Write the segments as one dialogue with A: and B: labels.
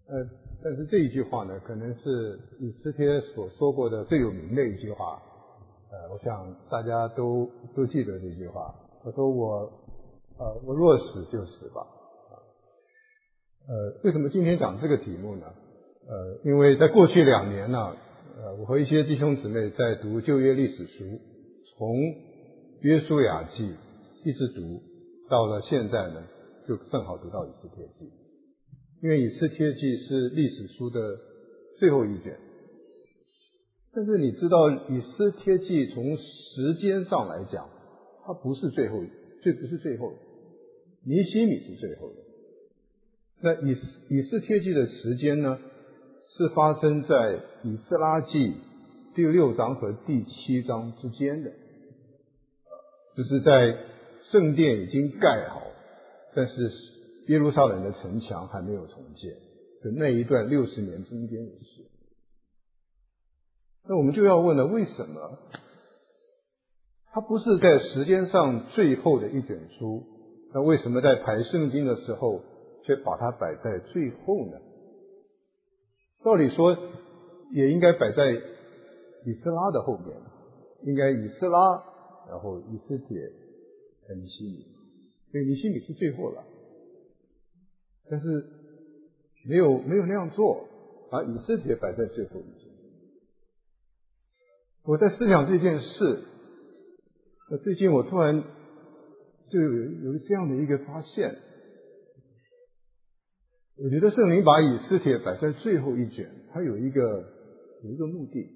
A: 但是这一句话呢，可能是以斯帖所说过的最有名的一句话。我想大家都记得这句话。他说我若死就死吧。为什么今天讲这个题目呢？因为在过去2年呢，我和一些弟兄姊妹在读旧约历史书，从约书亚记一直读到了现在呢，就正好读到以斯帖记。因为以斯帖记是历史书的最后一卷，但是你知道以斯帖记从时间上来讲，它不是最后的，尼希米是最后的。那以斯帖记的时间呢，是发生在以斯拉记第6章和第7章之间的，就是在圣殿已经盖好，但是耶路撒冷的城墙还没有重建，就那一段60年中间的事。那我们就要问了，为什么它不是在时间上最后的一卷书，那为什么在排圣经的时候却把它摆在最后呢？照理说也应该摆在以斯拉的后面，应该以斯拉，然后以斯帖和尼希米，所以尼希米是最后了。但是没有那样做，把以斯帖摆在最后一节。我在思想这件事，最近我突然就有这样的一个发现，我觉得圣灵把以斯帖摆在最后一卷，它有一个目的，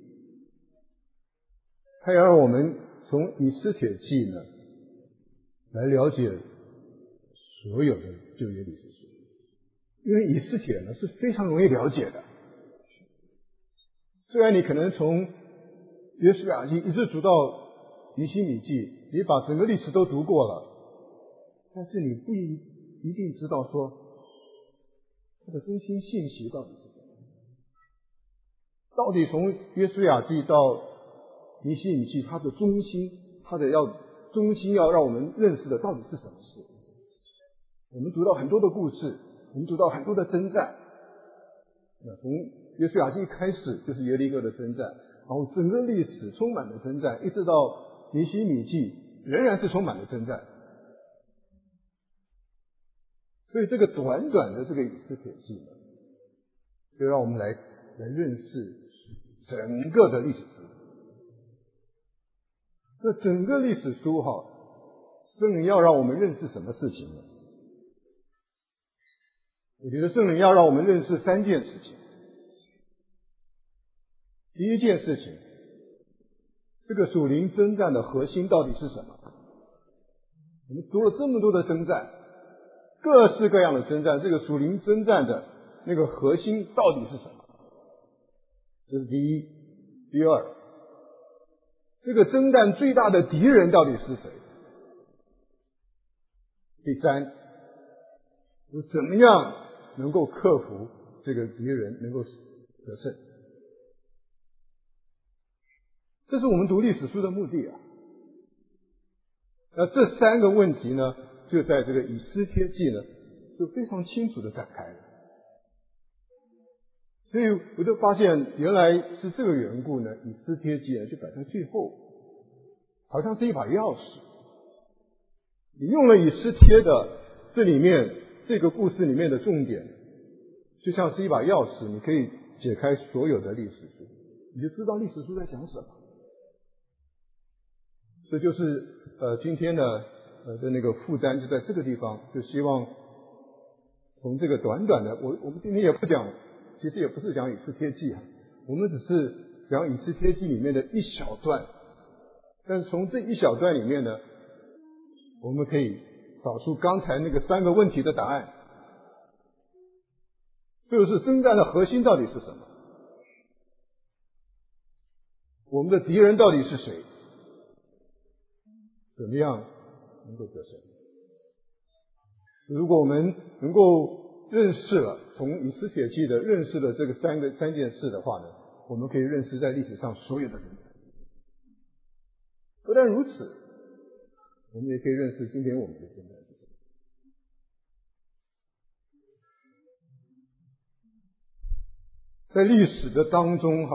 A: 它要让我们从以斯帖记呢来了解所有的旧约历史书。因为以斯帖呢是非常容易了解的，虽然你可能从约书亚记一直读到尼希米记，你把整个历史都读过了，但是你不一定知道说它的中心信息到底是什么。到底从约书亚记到尼希米记，它的中心要让我们认识的到底是什么事？我们读到很多的故事，我们读到很多的征战。从约书亚记一开始就是耶利哥的征战，然后整个历史充满了征战，一直到尼希米记仍然是充满了征战。所以这个短短的这个以斯帖记呢，就让我们来认识整个的历史书。这整个历史书圣灵要让我们认识什么事情呢？我觉得圣灵要让我们认识3件事情。第一件事情，这个属灵征战的核心到底是什么？我们读了这么多的征战，各式各样的征战，这个属灵征战的那个核心到底是什么？这是第一。第二，这个征战最大的敌人到底是谁？第三，我怎么样能够克服这个敌人，能够得胜？这是我们读历史书的目的啊。那这3个问题呢，就在这个以斯帖记呢，就非常清楚地展开了。所以我就发现，原来是这个缘故呢，以斯帖记呢就摆在最后，好像是一把钥匙。你用了以斯帖的这里面这个故事里面的重点，就像是一把钥匙，你可以解开所有的历史书，你就知道历史书在讲什么。这就是今天的那个负担就在这个地方，就希望从这个短短的，我们今天也不讲，其实也不是讲以斯帖记啊，我们只是讲以斯帖记里面的一小段，但是从这一小段里面呢，我们可以找出刚才那个3个问题的答案，就是征战的核心到底是什么？我们的敌人到底是谁？怎么样能够得胜？如果我们能够认识了，从以斯帖记的认识了这个三件事的话呢，我们可以认识在历史上所有的人。不但如此，我们也可以认识今天我们的征战是什么。 在历史的当中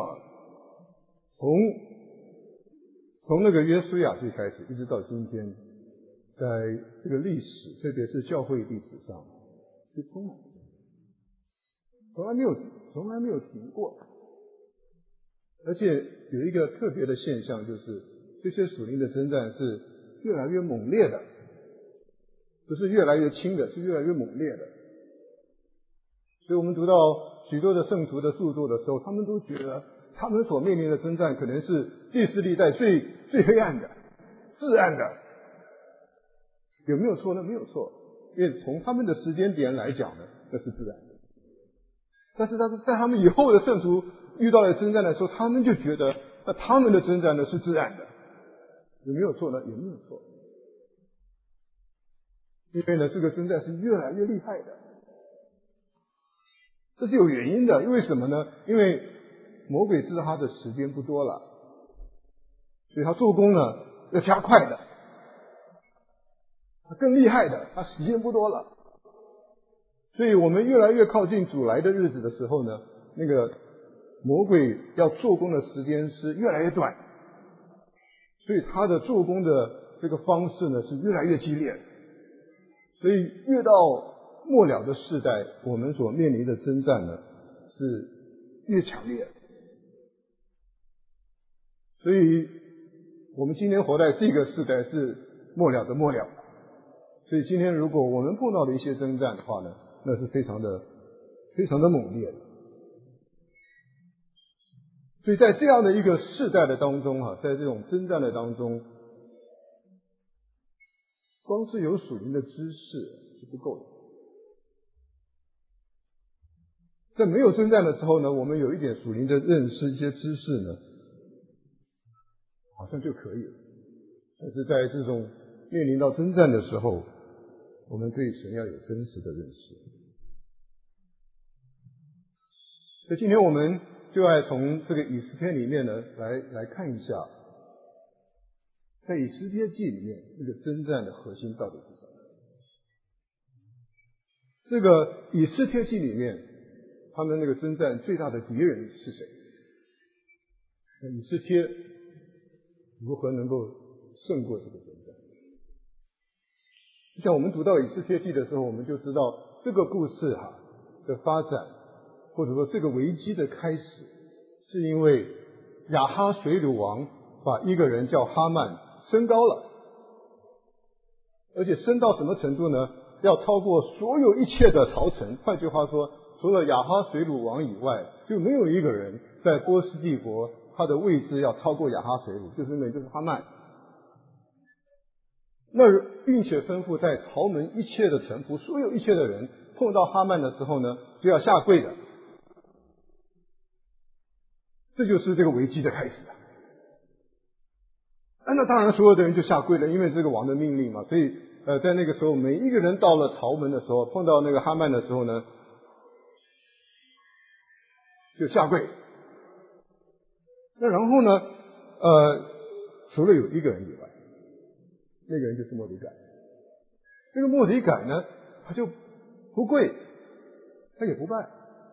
A: 从那个约书亚记开始，一直到今天，在这个历史，特别是教会历史上，是充满的，从来没有停过。而且有一个特别的现象，就是这些属灵的征战是越来越猛烈的，不是越来越轻的，是越来越猛烈的。所以我们读到许多的圣徒的著作的时候，他们都觉得他们所面临的征战可能是历史历代最黑暗的、至暗的。有没有错呢？没有错，因为从他们的时间点来讲呢，那是自然的。但是在他们以后的圣徒遇到了征战的时候，他们就觉得他们的征战呢是自然的。有没有错呢？也没有错。因为呢，这个征战是越来越厉害的，这是有原因的。因为什么呢？因为魔鬼知道他的时间不多了，所以他做工呢要加快的，他更厉害的，他时间不多了。所以我们越来越靠近主来的日子的时候呢，那个魔鬼要做工的时间是越来越短，所以他的做工的这个方式呢是越来越激烈。所以越到末了的世代，我们所面临的征战呢是越强烈。所以我们今天活在这个世代是末了的末了。所以今天如果我们碰到了一些征战的话呢，那是非常的猛烈的。所以在这样的一个世代的当中在这种征战的当中，光是有属灵的知识是不够的。在没有征战的时候呢，我们有一点属灵的认识，一些知识呢，好像就可以了。但是在这种面临到征战的时候，我们对神要有真实的认识。所以今天我们就要从这个以斯帖里面呢来看一下，在以斯帖记里面这个征战的核心到底是什么。这个以斯帖记里面他们那个征战最大的敌人是谁？以斯帖如何能够胜过这个征战？像我们读到以斯帖记的时候，我们就知道这个故事的发展，或者说这个危机的开始，是因为亚哈水鲁王把一个人叫哈曼升高了，而且升到什么程度呢？要超过所有一切的朝臣。换句话说，除了亚哈水鲁王以外，就没有一个人在波斯帝国他的位置要超过亚哈水鲁，就是哈曼。那并且吩咐在朝门一切的臣仆，所有一切的人碰到哈曼的时候呢，就要下跪的。这就是这个危机的开始那当然所有的人就下跪了，因为这个王的命令嘛。所以在那个时候，每一个人到了朝门的时候，碰到那个哈曼的时候呢，就下跪。那然后呢除了有一个人以外，那个人就是末底改。这个末底改呢，他就不跪，他也不拜。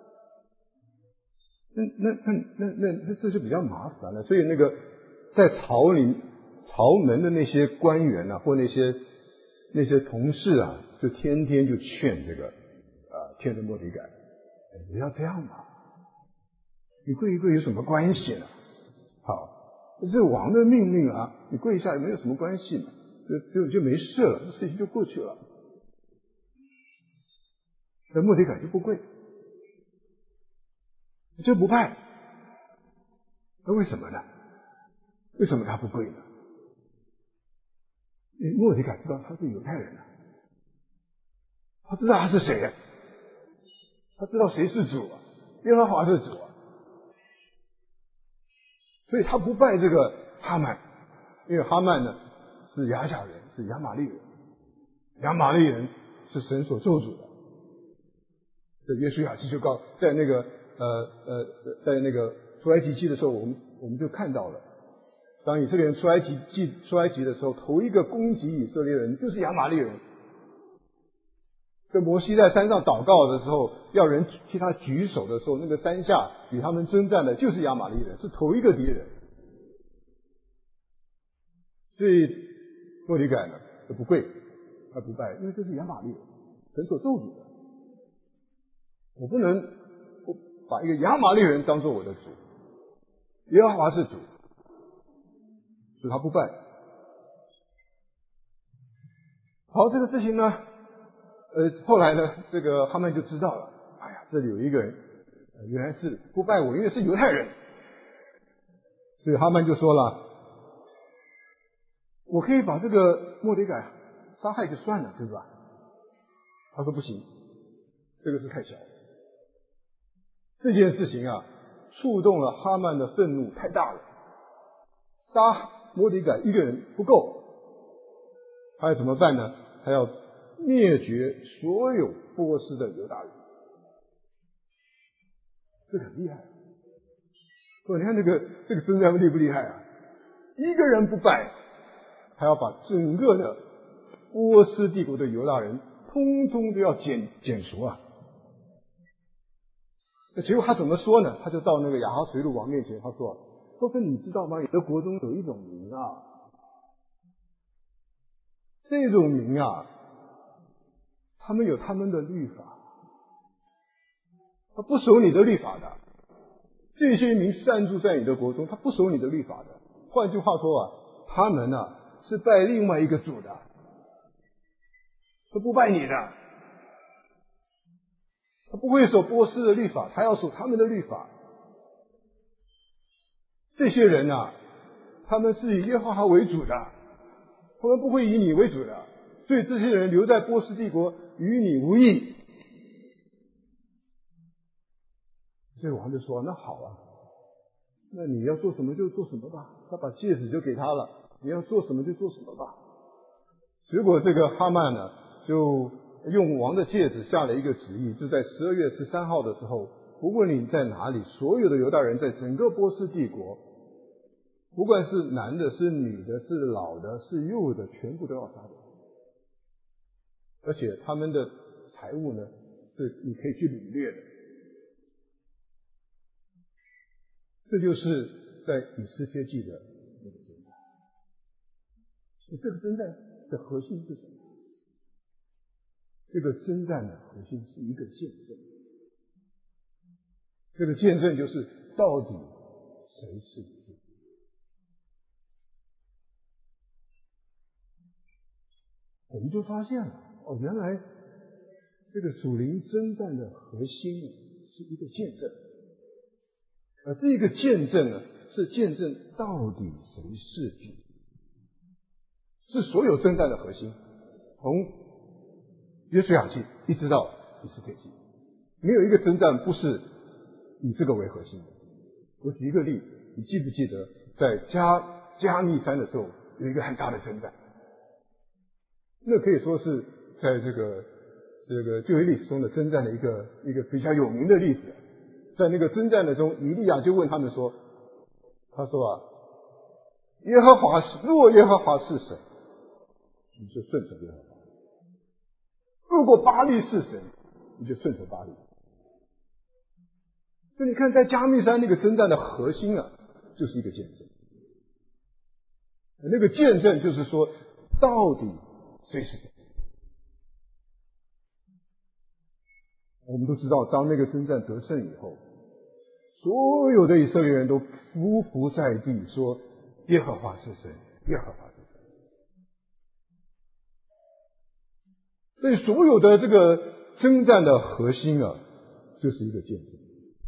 A: 这就比较麻烦了。所以那个在朝门的那些官员或那些同事就天天就劝这个天的末底改，不要这样嘛，你跪一跪有什么关系呢？好，这是王的命令你跪一下也没有什么关系嘛，就没事了，这事情就过去了。那末底改就不跪，就不拜。那为什么呢？为什么他不跪呢？因为末底改知道他是犹太人他知道他是谁他知道谁是主耶和华是主所以他不拜这个哈曼。因为哈曼呢是亚甲人，是亚玛利人，亚玛利人是神所咒诅的。这约书亚记就在那个在那个出埃及记的时候，我们就看到了，当以色列人出埃及的时候，头一个攻击以色列人就是亚玛利人。 这摩西在山上祷告的时候，要人替他举手的时候，那个山下与他们征战的就是亚玛力人，是头一个敌人。所以末底改呢就不跪，他不拜，因为这是亚玛力人，神所咒诅的。我不能把一个亚玛力人当做我的主，耶和华是主，所以他不拜。好，这个事情呢，后来呢，这个哈曼就知道了，哎呀，这里有一个人，原来是不拜我，因为是犹太人，所以哈曼就说了，我可以把这个末底改杀害就算了，对吧？他说不行，这个是太小了。这件事情啊，触动了哈曼的愤怒太大了，杀末底改一个人不够，他要怎么办呢？他要灭绝所有波斯的犹大人，这很厉害。你看这个征战厉不厉害啊？一个人不败，他要把整个的波斯帝国的犹大人通通都要剪除啊！那结果他怎么说呢？他就到那个亚哈随鲁王面前，他说：“你知道吗？你的国中有一种民啊，这种民啊，他们有他们的律法，他不守你的律法的。这些民散住在你的国中，他不守你的律法的。换句话说啊，他们啊是拜另外一个主的，他不拜你的。他不会守波斯的律法，他要守他们的律法。这些人啊，他们是以耶和华为主的，他们不会以你为主的，所以这些人留在波斯帝国与你无益。”所以王就说：“那好啊，那你要做什么就做什么吧。”他把戒指就给他了，你要做什么就做什么吧。结果这个哈曼呢，就用王的戒指下了一个旨意，就在12月13号的时候，不论你在哪里，所有的犹大人在整个波斯帝国，不管是男的是女的是老的是幼的，全部都要杀掉。而且他们的财物呢，是你可以去掳掠的。这就是在以斯帖记的那个征战。这个征战的核心是什么？这个征战的核心是一个见证。这个见证就是到底谁是主。我们就发现了，原来这个属灵征战的核心是一个见证。而这个见证呢，是见证到底谁是主，是所有征战的核心。从约书亚记一直到以斯帖记，没有一个征战不是以这个为核心的。我举一个例子，你记不记得在加密山的时候有一个很大的征战？那可以说是在这个旧约历史中的征战的一个比较有名的例子。在那个征战的中，以利亚就问他们说，他说啊，若耶和华是神，你就顺从耶和华；如果巴力是神，你就顺从巴力。所以你看，在加密山那个征战的核心啊，就是一个见证。那个见证就是说，到底谁是神？我们都知道，当那个征战得胜以后，所有的以色列人都匍匐在地，说耶和华是神，耶和华是神。所以所有的这个征战的核心啊，就是一个见证。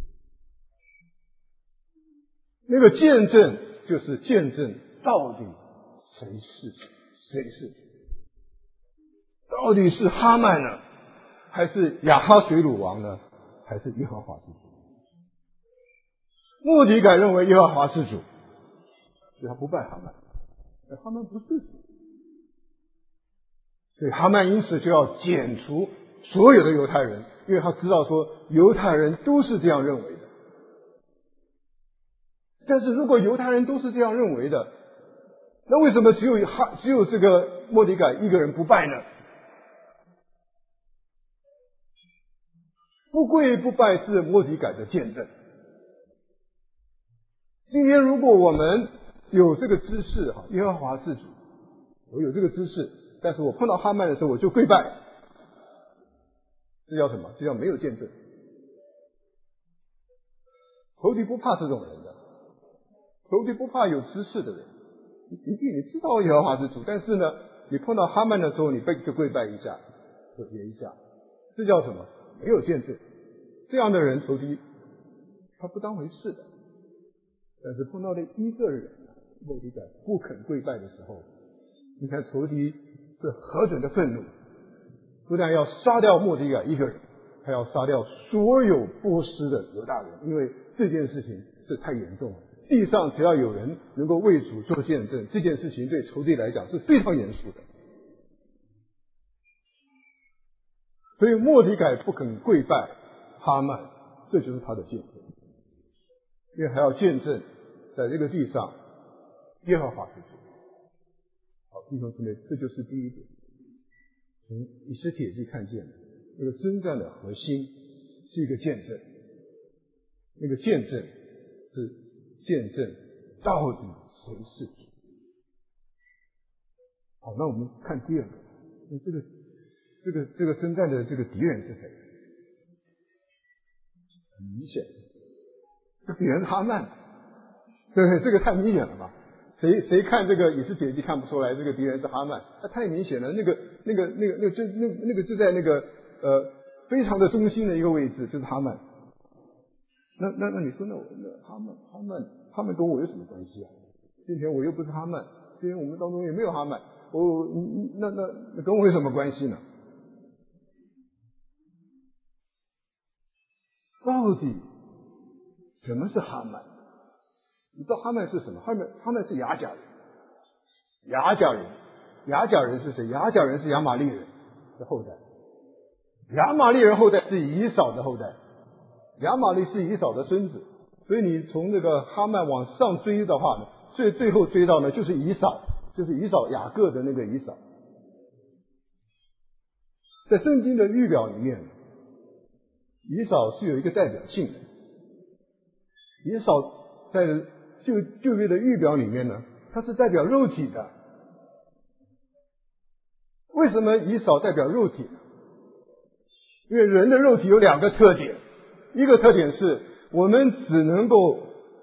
A: 那个见证就是见证到底谁是神，谁是主，到底是哈曼呢，还是亚哈水鲁王呢，还是耶和华是主？末底改认为耶和华是主，所以他不拜哈曼，而哈曼不是主，所以哈曼因此就要剪除所有的犹太人，因为他知道说犹太人都是这样认为的。但是如果犹太人都是这样认为的，那为什么只有这个末底改一个人不拜呢？ 不跪不拜是末底改的见证。今天如果我们有这个知识，耶和华是主，我有这个知识，但是我碰到哈曼的时候我就跪拜，这叫什么？这叫没有见证。仇敌不怕这种人的，仇敌不怕有知识的人。你知道耶和华是主，但是呢，你碰到哈曼的时候，你就跪拜一下，就跌一下，这叫什么？没有见证。这样的人，仇敌他不当回事的。但是碰到了一个人，末底改不肯跪拜的时候，你看仇敌是何等的愤怒，不但要杀掉末底改一个人，还要杀掉所有波斯的犹大人，因为这件事情是太严重了。地上只要有人能够为主做见证，这件事情对仇敌来讲是非常严肃的。所以末底改不肯跪拜哈曼，这就是他的见证，因为还要见证在这个地上耶和华是主。好，弟兄姊妹，这就是第一点，从以斯帖记看见的那个征战的核心是一个见证，那个见证是见证到底谁是主。好，那我们看第二个，那这个征战的这个敌人是谁？很明显，这敌人是哈曼，对不对？这个太明显了吧？谁看这个以斯帖记看不出来这个敌人是哈曼？那太明显了，那个就在那个非常的中心的一个位置，就是哈曼。那你说那哈曼跟我有什么关系啊？今天我又不是哈曼，今天我们当中也没有哈曼，那跟我有什么关系呢？到底什么是哈曼？你知道哈曼是什么？哈曼是亚甲人。亚甲人是谁？亚甲人是亚玛力人的后代。亚玛力人后代是以扫的后代。亚玛力是以扫的孙子，所以你从这个哈曼往上追的话呢，最后追到呢就是以扫，雅各的那个以扫。在圣经的预表里面，以扫是有一个代表性的。以扫在旧约的预表里面呢，它是代表肉体的。为什么以扫代表肉体呢？因为人的肉体有两个特点，一个特点是我们只能够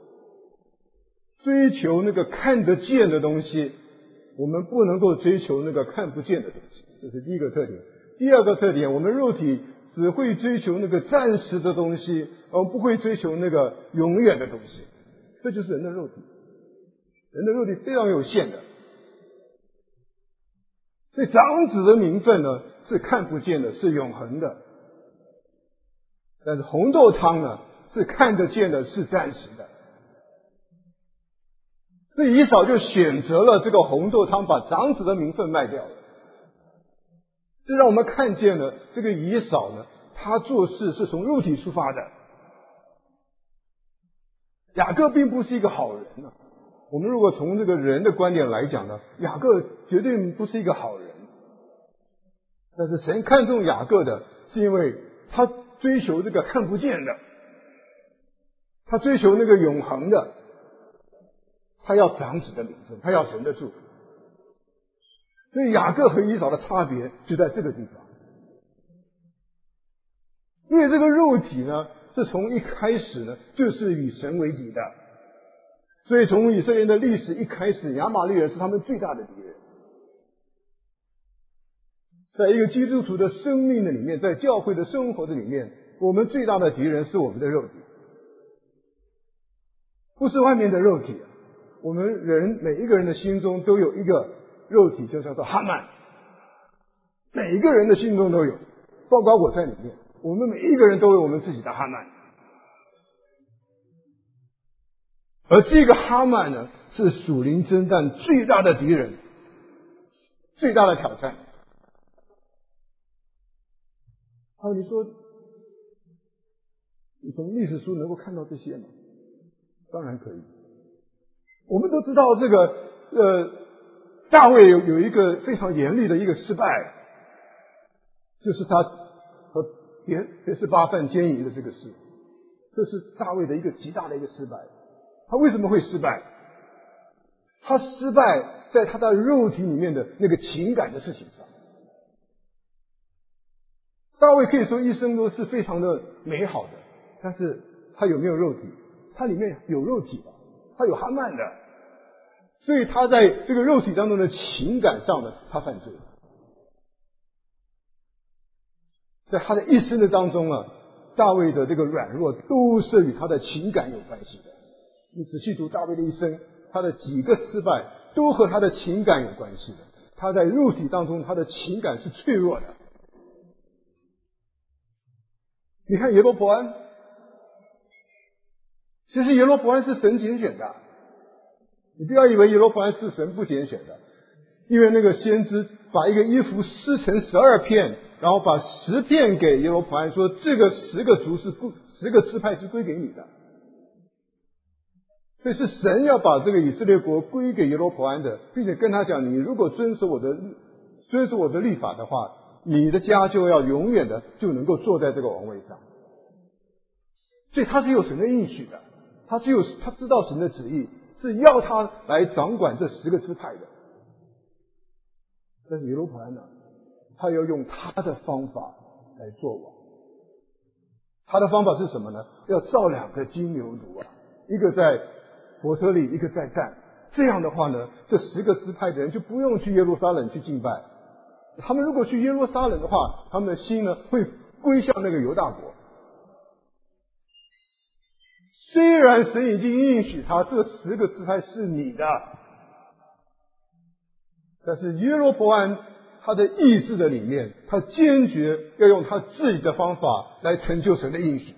A: 追求那个看得见的东西，我们不能够追求那个看不见的东西，这是第一个特点。第二个特点，我们肉体只会追求那个暂时的东西，而不会追求那个永远的东西。这就是人的肉体。人的肉体非常有限的。所以长子的名分呢，是看不见的，是永恒的。但是红豆汤呢，是看得见的，是暂时的。所以以扫就选择了这个红豆汤，把长子的名分卖掉了。这让我们看见了这个以扫呢，他做事是从肉体出发的。雅各并不是一个好人啊。我们如果从这个人的观点来讲呢，雅各绝对不是一个好人。但是神看重雅各的，是因为他追求这个看不见的，他追求那个永恒的，他要长子的名分，他要神的祝福。所以雅各和以扫的差别就在这个地方。因为这个肉体呢，是从一开始呢就是与神为敌的，所以从以色列人的历史一开始，亚玛力人是他们最大的敌人。在一个基督徒的生命的里面，在教会的生活的里面，我们最大的敌人是我们的肉体，不是外面的肉体。我们人每一个人的心中都有一个肉体，就叫做哈曼，每一个人的心中都有，包括我在里面。我们每一个人都有我们自己的哈曼，而这个哈曼呢，是属灵征战最大的敌人，最大的挑战。好，你说你从历史书能够看到这些吗？当然可以。我们都知道这个大卫有一个非常严厉的一个失败，就是他和别是巴犯奸淫的这个事，这是大卫的一个极大的一个失败。他为什么会失败？他失败在他的肉体里面的那个情感的事情上。大卫可以说一生都是非常的美好的，但是他有没有肉体？他里面有肉体的，他有哈曼的，所以他在这个肉体当中的情感上呢，他犯罪了。在他的一生的当中啊，大卫的这个软弱都是与他的情感有关系的。你仔细读大卫的一生，他的几个失败都和他的情感有关系的。他在肉体当中，他的情感是脆弱的。你看耶罗伯安，其实耶罗伯安是神拣选的，你不要以为耶罗伯安是神不拣选的，因为那个先知把一个衣服撕成12片，然后把10片给耶罗伯安，说这个10个族是10个支派是归给你的，所以是神要把这个以色列国归给耶罗伯安的，并且跟他讲，你如果遵守我的律法的话，你的家就要永远的就能够坐在这个王位上。所以他是有神的应许的，他知道神的旨意是要他来掌管这10个支派的。但是耶罗伯安呢，他要用他的方法来做王。他的方法是什么呢？要造2个金牛犊啊，一个在伯特利，一个在但。这样的话呢，这10个支派的人就不用去耶路撒冷去敬拜。他们如果去耶路撒冷的话，他们的心呢会归向那个犹大国。虽然神已经应许他这10个支派是你的，但是耶罗伯安他的意志的里面，他坚决要用他自己的方法来成就神的应许。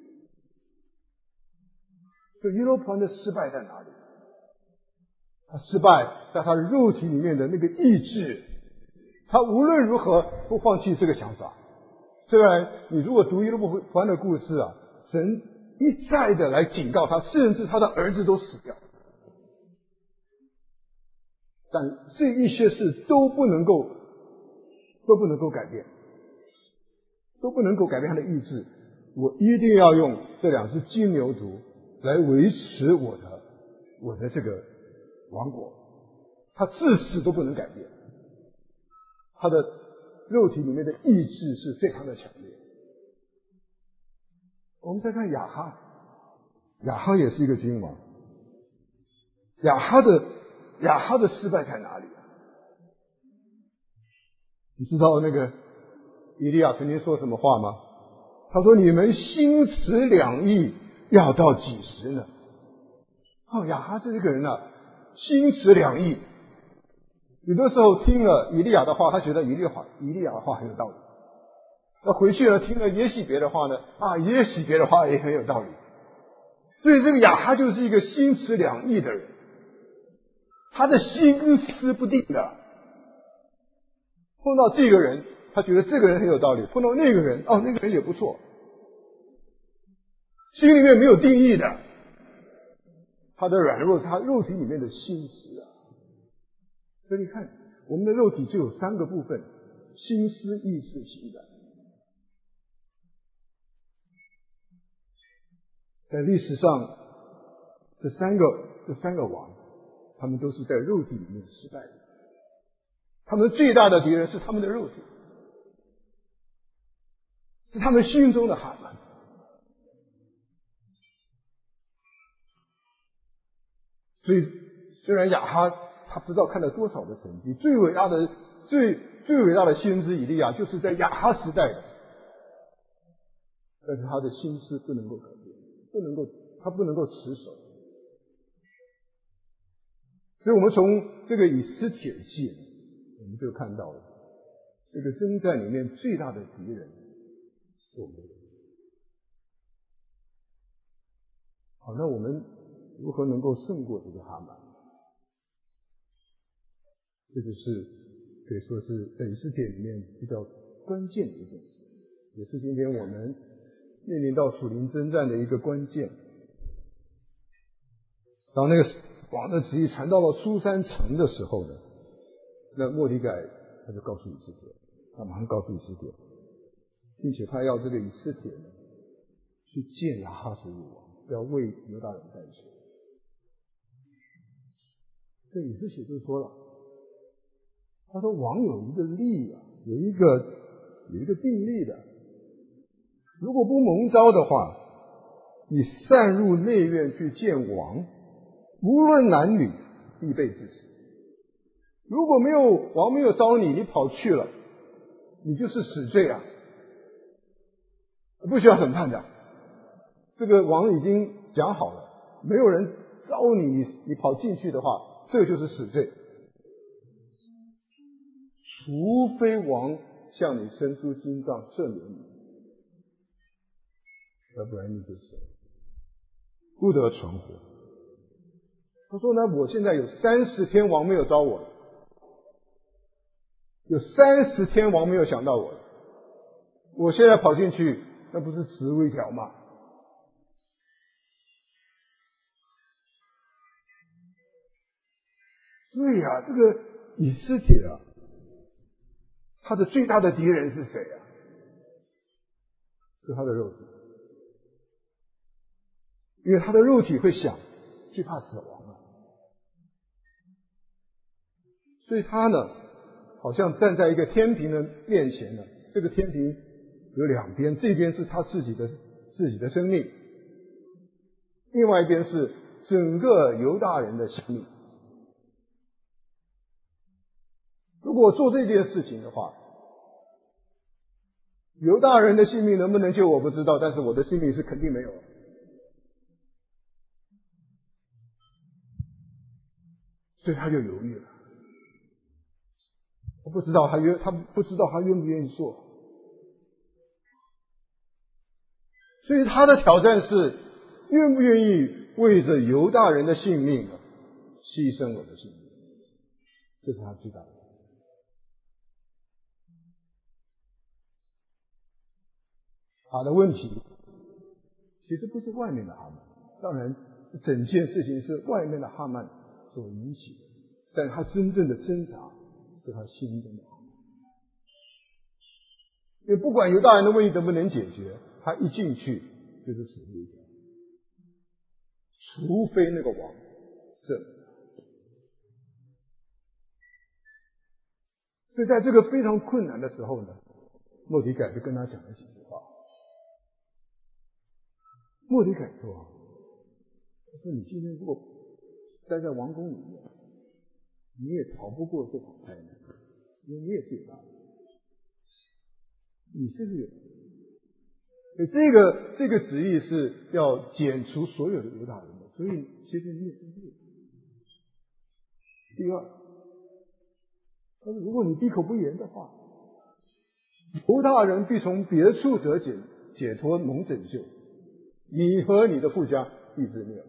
A: 所以耶罗伯安的失败在哪里？他失败在他肉体里面的那个意志，他无论如何不放弃这个想法。虽然你如果读耶罗伯安的故事啊，神一再的来警告他，甚至他的儿子都死掉，但这一些事都不能够改变，都不能够改变他的意志。我一定要用这2只金牛犊来维持我的这个王国。他至死都不能改变，他的肉体里面的意志是非常的强烈。我们再看亚哈，亚哈也是一个君王。亚哈的失败在哪里啊？你知道那个以利亚曾经说什么话吗？他说，你们心持两意要到几时呢？亚哈这个人啊，心持两意。有的时候听了以利亚的话，他觉得以利亚的话很有道理。那回去了听了耶洗别的话呢，耶洗别的话也很有道理。所以这个亚哈就是一个心持两意的人，他的心思不定的。碰到这个人，他觉得这个人很有道理；碰到那个人，那个人也不错，心里面没有定义的。他的软弱是他肉体里面的心思啊。所以你看，我们的肉体就有3个部分：心思、意志、情感。在历史上，这三个王，他们都是在肉体里面失败的。他们最大的敌人是他们的肉体，是他们心中的哈曼。所以，虽然亚哈他不知道看了多少的神迹，最伟大的先知以利亚就是在亚哈时代的，但是他的心思不能够改变，他不能够持守。所以我们从这个以斯帖记，我们就看到了这个征战里面最大的敌人是我们的人。好，那我们如何能够胜过这个哈曼？这就是可以说是在以斯帖里面比较关键的一件事，也是今天我们面临到属灵征战的一个关键。当那个王的旨意传到了苏珊城的时候呢，那末底改他就告诉以斯帖，他马上告诉以斯帖， 并且他要这个以斯帖呢去见亚哈随鲁王，要为犹大人代求。这以斯帖就说了，他说王有一个例啊，有一个定例的，如果不蒙召的话，你擅入内院去见王，无论男女，必被致死。如果王没有召你，你跑去了，你就是死罪啊，不需要审判的。这个王已经讲好了，没有人召你跑进去的话，这个就是死罪。除非王向你伸出金杖赦免你，要不然你就是不得存活。他说呢，我现在有30天王没有召我，有30天王没有想到我，我现在跑进去，那不是死路一条吗？所以啊，这个以斯帖啊，他的最大的敌人是谁啊？是他的肉体，因为他的肉体会想，最怕死亡啊。所以他呢，好像站在一个天平的面前呢，这个天平有两边，这边是他自己的生命，另外一边是整个犹大人的生命。如果做这件事情的话，犹大人的性命能不能救我不知道，但是我的性命是肯定没有。所以他就犹豫了，他不知道他愿不愿意做。所以他的挑战是愿不愿意为着犹大人的性命牺牲我的性命，这是他最大的。他的问题其实不是外面的哈曼，当然这整件事情是外面的哈曼所引起的，但他真正的挣扎是他心中的哈曼。因为不管犹大人的问题能不能解决，他一进去就是死路一条，除非那个王胜。所以在这个非常困难的时候呢，末底改就跟他讲了几句话。末底改说，他说你今天如果待在王宫里面，你也逃不过这场灾难，因为你也是犹大人，你是犹大人。所以这个旨意是要剪除所有的犹大人的，所以其实你也是犹大人。第二，他说如果你闭口不言的话，犹大人必从别处得解脱蒙拯救，你和你的父家必自灭亡。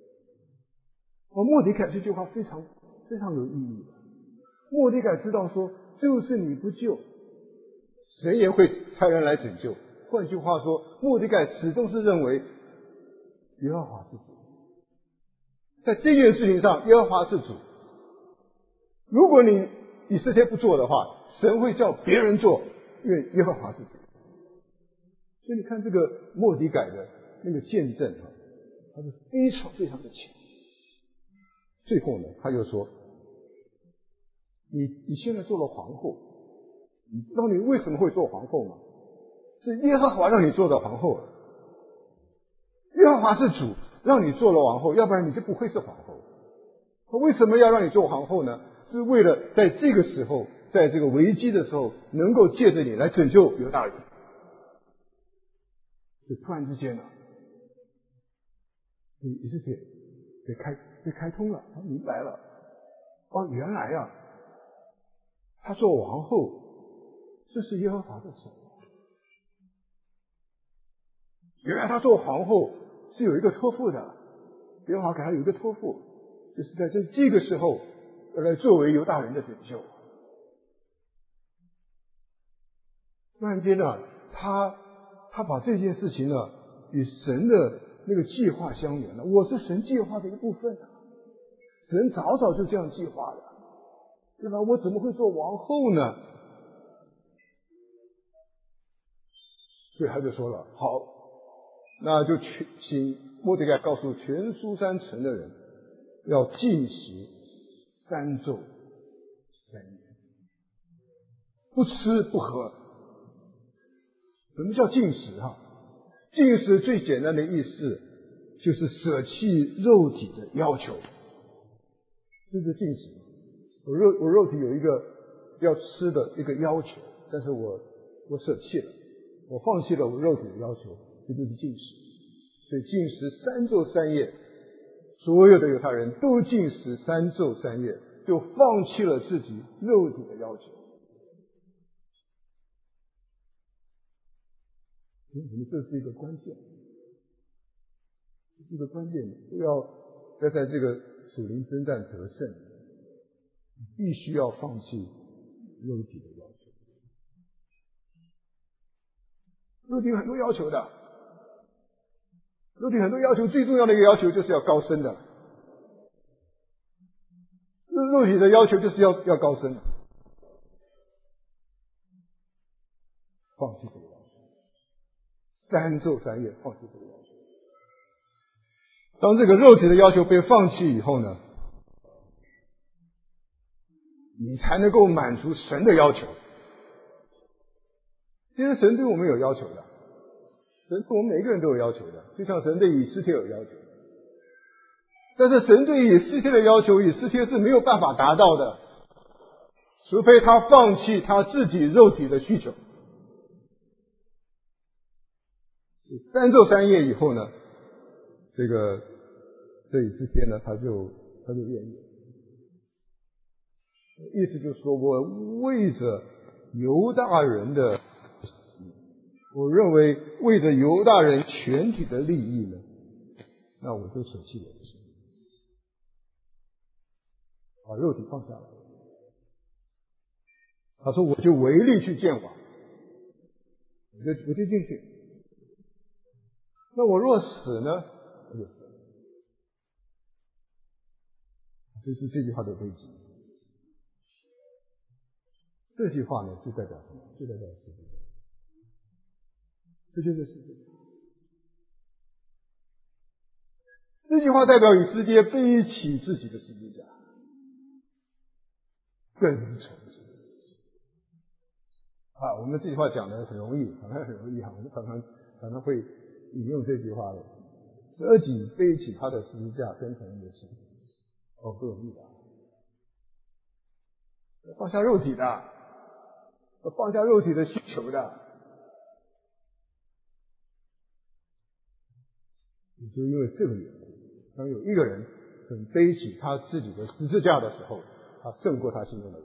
A: 末底改这句话非常非常有意义的。末底改知道说，就是你不救，神也会派人来拯救。换句话说，末底改始终是认为耶和华是主，在这件事情上耶和华是主。如果你以色列不做的话，神会叫别人做，因为耶和华是主。所以你看这个末底改的那个见证啊，他是非常非常的强。最后呢，他又说，你现在做了皇后，你知道你为什么会做皇后吗？是耶和华让你做的皇后，耶和华是主让你做了皇后，要不然你就不会是皇后。他为什么要让你做皇后呢？是为了在这个时候，在这个危机的时候，能够借着你来拯救犹大人。就突然之间呢，以色列被开通了，他明白了，原来啊，他做王后，这是耶和华的手。原来他做皇后是有一个托付的，耶和华给他有一个托付，就是在这个时候要来作为犹大人的拯救。突然间呢，他把这件事情呢与神的那个计划相连了。我是神计划的一部分啊，神早早就这样计划的，对吧？我怎么会做王后呢？ 所以他就说了，好，那就请末底改告诉全书珊城的人，要禁食3昼3夜，不吃不喝。什么叫禁食禁食最简单的意思就是舍弃肉体的要求，这是禁食。我肉体有一个要吃的一个要求，但是我舍弃了，我放弃了我肉体的要求，这就是禁食。所以禁食3昼3夜，所有的犹太人都禁食3昼3夜，就放弃了自己肉体的要求。这是一个关键，这是一个关键。要在这个属灵征战得胜，必须要放弃肉体的要求。肉体很多要求的，肉体很多要求，最重要的一个要求就是要高升的。肉体的要求就是要高升的，放弃这个要求，3昼3夜放弃这个要求。当这个肉体的要求被放弃以后呢，你才能够满足神的要求。其实神对我们有要求的，神对我们每一个人都有要求的，就像神对以斯帖有要求。但是神对以斯帖的要求，以斯帖是没有办法达到的，除非他放弃他自己肉体的需求。3昼3夜以后呢，这以斯帖呢，他就愿意。意思就是说，我为着犹大人的，我认为为着犹大人全体的利益呢，那我就舍弃我的生命，把肉体放下来。他说我就违例去见王，我就进去。那我若死呢，我就死了。这是这句话的背景。这句话呢，就代表什么？就代表十字架。这就是十字架。这句话代表以斯帖背起自己的十字架，更诚实。我们这句话讲的很容易，好像很容易我们常常会引用这句话的。舍己背起他的十字架，跟从耶稣，不容易的。放下肉体的，放下肉体的需求的。也就因为这个缘故，当有一个人肯背起他自己的十字架的时候，他胜过他心中的人。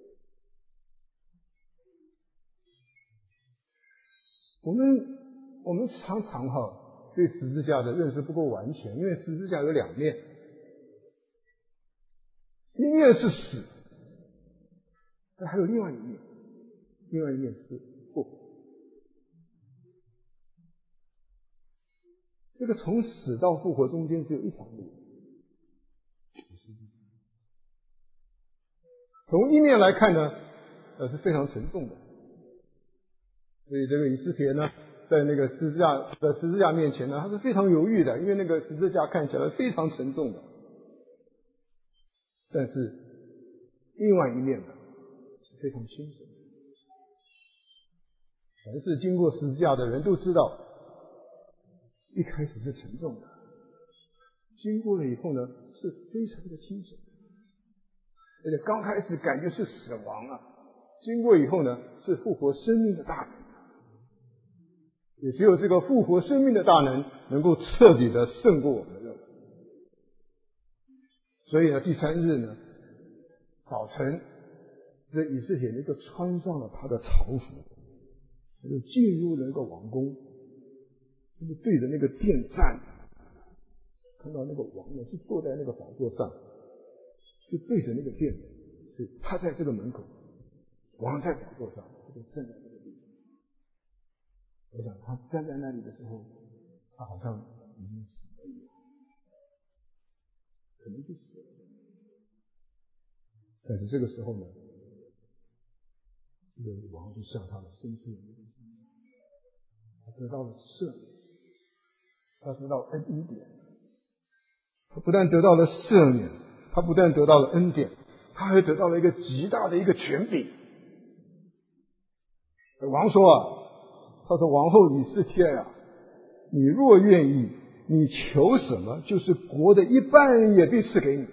A: 我们常常对十字架的认识不够完全，因为十字架有2面，一面是死，但还有另外一面，另外一面是复活。这个从死到复活中间只有一条路，从一面来看呢，是非常沉重的。所以这个以斯帖呢，在那个十字架面前呢，他是非常犹豫的，因为那个十字架看起来非常沉重的。但是另外一面呢，是非常轻松的。凡是经过十字架的人都知道，一开始是沉重的，经过了以后呢，是非常的轻松。而且刚开始感觉是死亡经过以后呢，是复活生命的大能。也只有这个复活生命的大能，能够彻底的胜过我们的肉体。所以呢，第3日呢，早晨，这以斯帖就穿上了他的朝服，他就进入了那个王宫，他就对着那个殿站，看到那个王呢，就坐在那个宝座上，就对着那个殿，所以他在这个门口，王在宝座上，他就站在这个地方。我想他站在那里的时候，他好像已经死了一样，可能就死了。但是这个时候呢，这个王就向他伸出了那个手， 得到了赦免，他得到恩典。他不但得到了赦免，他不但得到了恩典，他还得到了一个极大的一个权柄。王说他说王后以斯帖呀，你若愿意，你求什么，就是国的一半也必赐给你。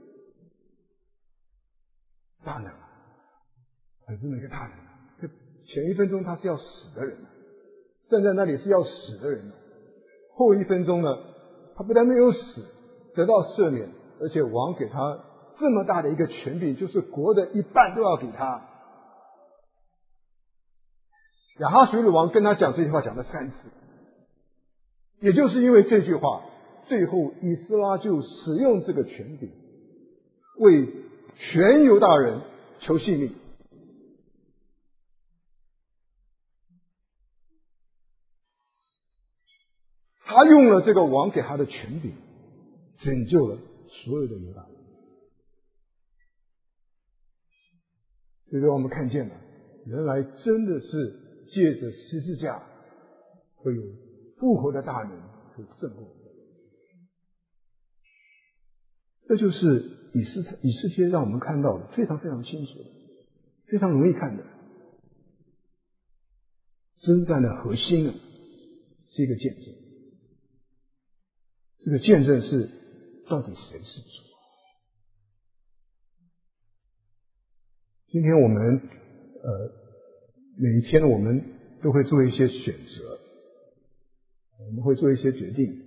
A: 大能啊，可是那个大能啊，前一分钟他是要死的人，站在那里是要死的人，后一分钟呢，他不但没有死，得到赦免，而且王给他这么大的一个权柄，就是国的一半都要给他。亚哈随鲁王跟他讲这句话讲了3次，也就是因为这句话，最后以斯拉就使用这个权柄，为全犹大人求性命。他用了这个王给他的权柄，拯救了所有的犹大人。所以让我们看见了，原来真的是借着十字架会有复活的大能和胜过。这就是以斯帖让我们看到的非常非常清楚的，非常容易看的。征战的核心是一个见证，这个见证是到底谁是主。今天我们每一天我们都会做一些选择，我们会做一些决定，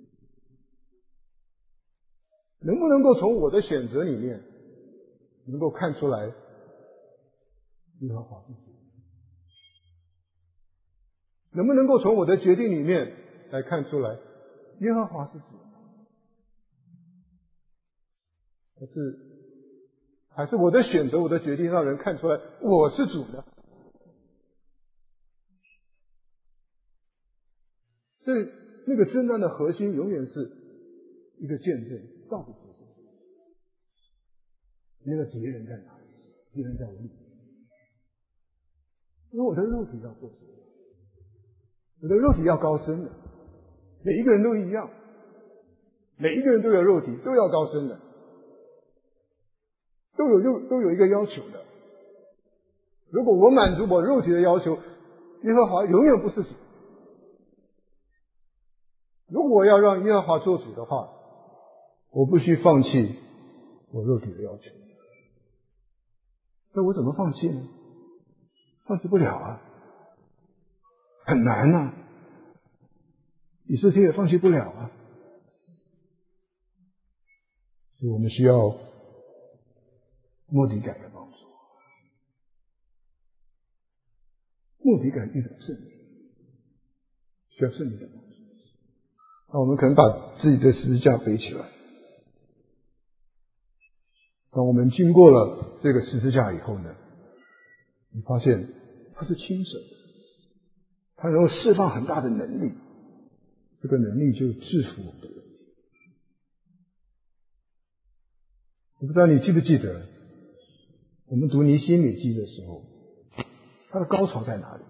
A: 能不能够从我的选择里面能够看出来耶和华是主？能不能够从我的决定里面来看出来耶和华是主？还是我的选择我的决定让人看出来我是主呢？所以那个征战的核心永远是一个见证，到底谁是主？那个敌人在哪里？敌人在我里面。因为我的肉体要做什么？我的肉体要高升的，每一个人都一样，每一个人都有肉体，都要高升的，都有一个要求的。如果我满足我肉体的要求，耶和华永远不是主。如果我要让耶和华做主的话，我必须放弃我肉体的要求。那我怎么放弃呢？放弃不了啊，很难啊。以斯帖也放弃不了啊。所以我们需要末底改的帮助。末底改遇到圣灵，需要圣灵的帮助。那我们可能把自己的十字架背起来。当我们经过了这个十字架以后呢，你发现它是轻省的，它能够释放很大的能力，这个能力就制服我们的人。我不知道你记不记得，我们读尼希米记的时候，它的高潮在哪里？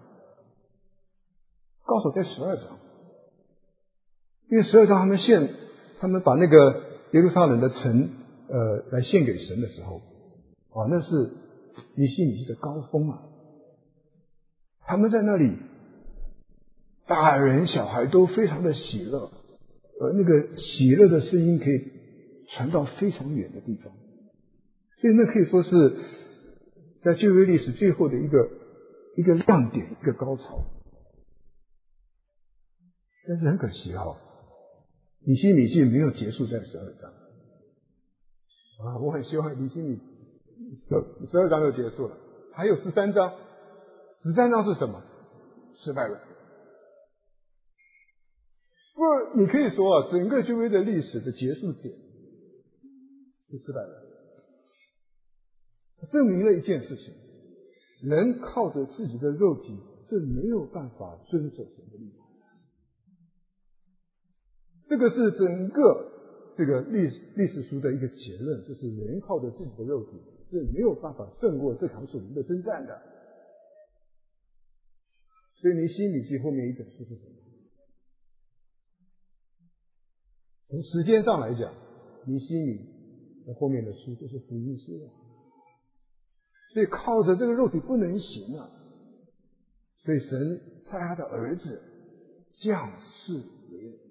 A: 高潮在12章，因为12章他们把那个耶路撒冷的城来献给神的时候，那是尼希米记的高峰啊！他们在那里，大人小孩都非常的喜乐，那个喜乐的声音可以传到非常远的地方，所以那可以说是在旧约历史最后的一个亮点，一个高潮。但是很可惜尼希米记没有结束在12章我很希望尼希米12章就结束了，还有13章。13章是什么？失败了。不，你可以说整个旧约的历史的结束点是失败了。证明了一件事情，人靠着自己的肉体是没有办法遵守神的律法。这个是整个这个历史书的一个结论，就是人靠着自己的肉体是没有办法胜过这场属灵的征战的。 所以尼希米记后面一本书是什么？从时间上来讲，尼希米后面的书就是福音书了。所以靠着这个肉体不能行啊，所以神差他的儿子降世为人。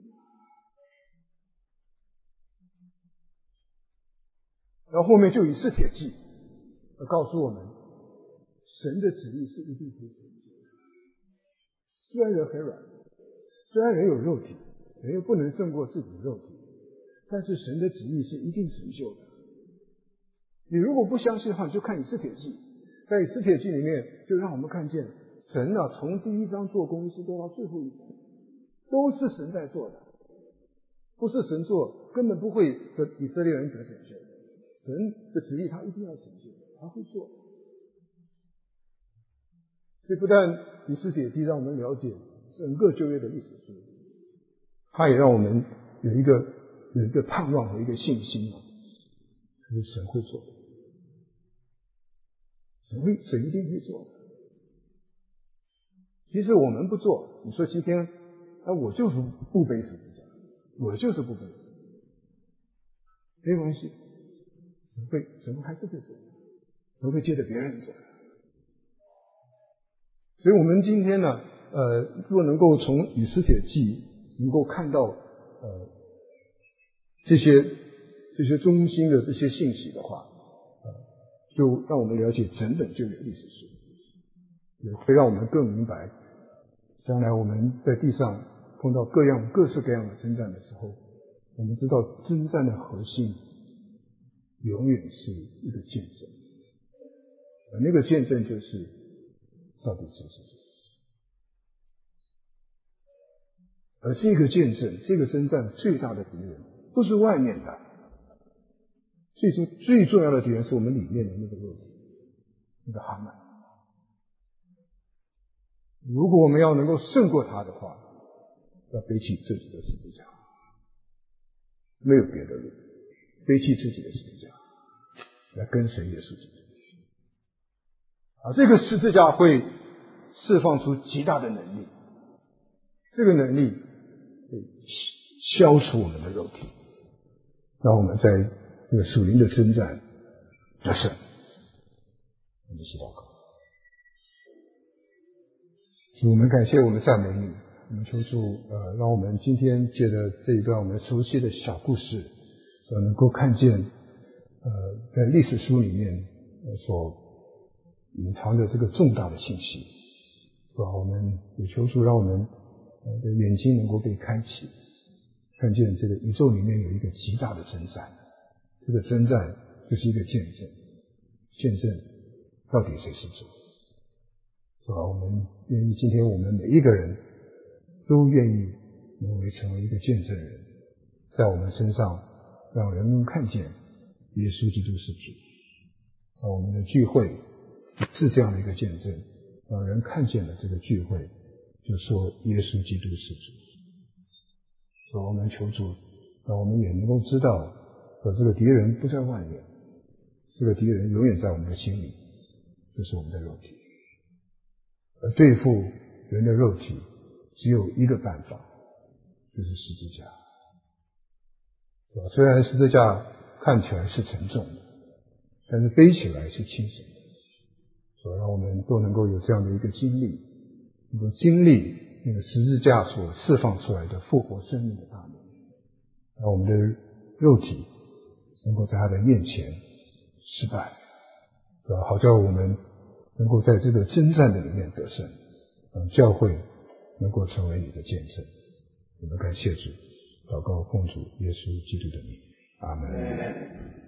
A: 然后后面就以斯帖记告诉我们，神的旨意是一定会成就的。虽然人很软，虽然人有肉体，人又不能胜过自己的肉体，但是神的旨意是一定成就的。你如果不相信的话，你就看以斯帖记，在以斯帖记里面就让我们看见神啊，从第一章做工一直做到最后一章，都是神在做的，不是神做根本不会得以色列人得拯救。神的旨意他一定要成就，他会做。所以不但以斯帖记让我们了解整个旧约的历史书，他也让我们有一个盼望和一个信心，就是神会做的，神一定会做的。其实我们不做，你说今天我就是不背十字架，我就是不背，没关系，神还是会做，神会接着别人做。所以我们今天呢，若能够从以斯帖记能够看到这些中心的这些信息的话，就让我们了解整本旧约历史书，也会让我们更明白，将来我们在地上碰到各式各样的征战的时候，我们知道征战的核心永远是一个见证，而那个见证就是到底谁是谁。而这个见证，这个征战最大的敌人不是外面的，最重要的敌人是我们里面的那个肉体，那个哈曼。如果我们要能够胜过他的话，要背起自己的十字架，没有别的路，背起自己的十字架来跟随耶稣基督。这个十字架会释放出极大的能力，这个能力会消除我们的肉体，让我们在这个属灵的征战得胜。我们一起祷告。主，我们感谢，我们赞美你，我们求主让我们今天借着这一段我们熟悉的小故事，能够看见在历史书里面所隐藏的这个重大的信息，我们也求主让我们的眼睛能够被开启，看见这个宇宙里面有一个极大的征战，这个征战就是一个见证到底谁是主。我们愿意今天我们每一个人都愿意成为一个见证人，在我们身上让人们看见耶稣基督是主。我们的聚会是这样的一个见证，让人看见了这个聚会就说耶稣基督是主。所以我们求主让我们也能够知道这个敌人不在外面，这个敌人永远在我们的心里，就是我们的肉体。而对付人的肉体只有一个办法，就是十字架。虽然十字架看起来是沉重的，但是背起来是轻松的。所以让我们都能够有这样的一个经历，能够经历那个十字架所释放出来的复活生命的大能，让我们的肉体能够在他的面前失败，好叫我们能够在这个征战的里面得胜，让教会能够成为你的见证。我们感谢主，祷告奉主耶稣基督的名，阿们。